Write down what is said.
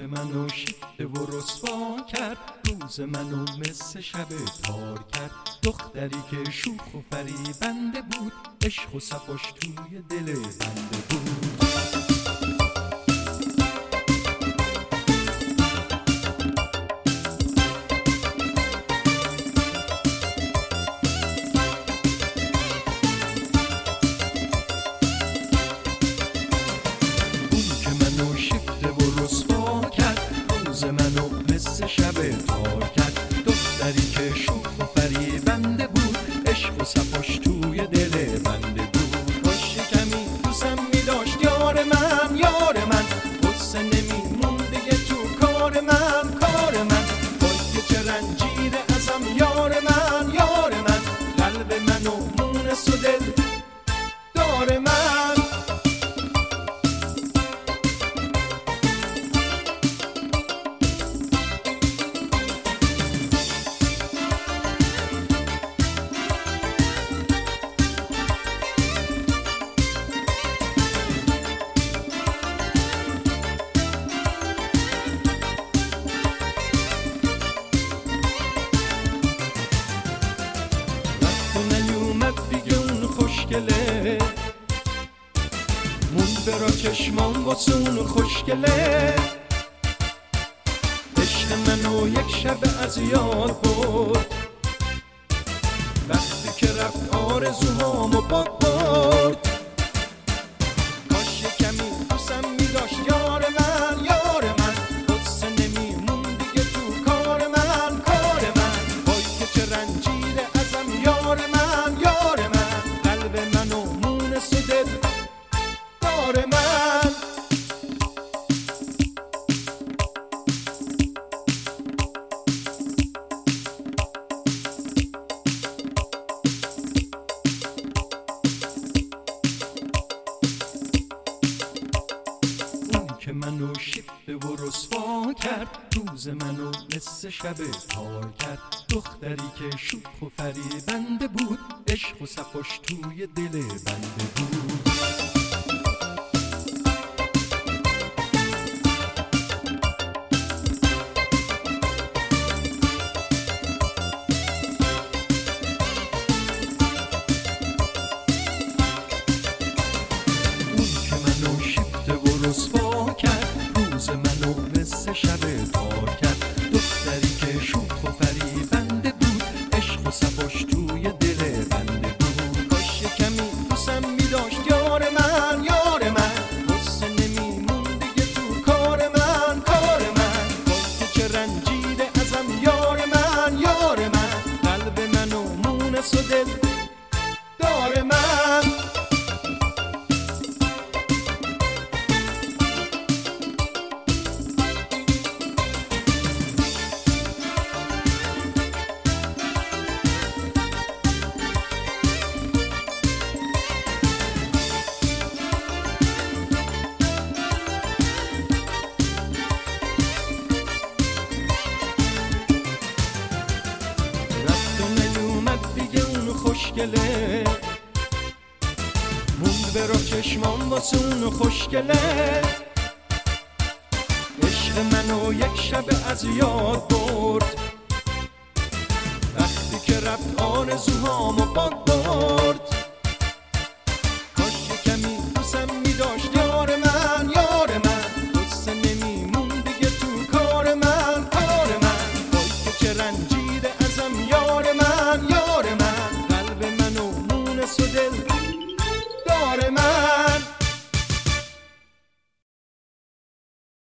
که منو شیفته و رسوا کرد، روز منو مثل شب تار کرد. دختری که شوخ و فریبنده بود، عشق و صفاش توی دل بنده بود. شب تار کرد، دختری که شوخ و فریبنده بود، عشق و صفاش توی دل بنده بود. کاش کمی دوستم می‌داشت یار من، یار من، قصه نمیمون دیگه تو کار من، کار من. وای چه رنجیده ازم یار من، یار من، قلب منو مونس و دل دار من. دیگه اون خوشگله مون برا چشمان واسه اون خوشگله. عشق منو یک شب از یاد برد، وقتی که رفت آرزوهامو باد برد. کاش کمی دوستم می‌داشت یار من، یار من، قصه نمیمون دیگه تو کار من، کار من. وای که چه رنجیده ازم یار من، یار من، قلب منو مونس و دل دار من. که منو شیفته و رسوا کرد، روز منو مثل شب تار کرد. دختری که شوخ و فریبنده بود، عشق و صفاش توی دل بنده بود. اون که منو شیفته و رسوا کرد، روز منو مثل شب تار کرد. دختری که شوخ و فریبنده بود، عشق و صفاش توی دل بنده بود. کاش کمی دوستم می‌داشت یار من، یار من، قصه نمیمون دیگه تو کار من، کار من. وای چه رنجیده ازم یار من، یار من، قلب منو مونس و دل دار من. خوشگله موند برا چشمان واسه اون خوشگله. عشق منو یک شب از یاد برد، وقتی که رفت آرزوهامو باد برد.